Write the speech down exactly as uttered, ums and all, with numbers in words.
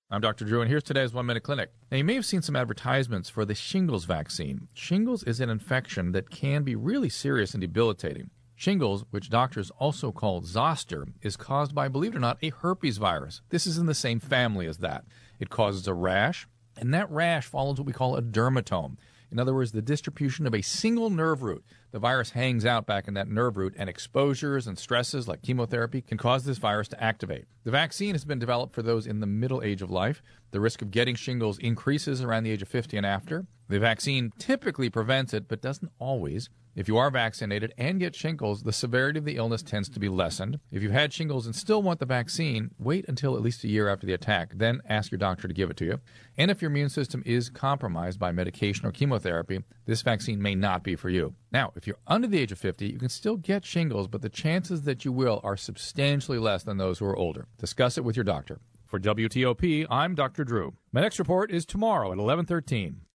I'm Doctor Drew, and here's today's One Minute Clinic. Now, you may have seen some advertisements for the shingles vaccine. Shingles is an infection that can be really serious and debilitating. Shingles, which doctors also call zoster, is caused by, believe it or not, a herpes virus. This is in the same family as that. It causes a rash, and that rash follows what we call a dermatome. In other words, the distribution of a single nerve root. The virus hangs out back in that nerve root, and exposures and stresses like chemotherapy can cause this virus to activate. The vaccine has been developed for those in the middle age of life. The risk of getting shingles increases around the age of fifty and after. The vaccine typically prevents it, but doesn't always. If you are vaccinated and get shingles, the severity of the illness tends to be lessened. If you've had shingles and still want the vaccine, wait until at least a year after the attack. Then ask your doctor to give it to you. And if your immune system is compromised by medication or chemotherapy, this vaccine may not be for you. Now, if you're under the age of fifty, you can still get shingles, but the chances that you will are substantially less than those who are older. Discuss it with your doctor. For W T O P, I'm Doctor Drew. My next report is tomorrow at eleven thirteen.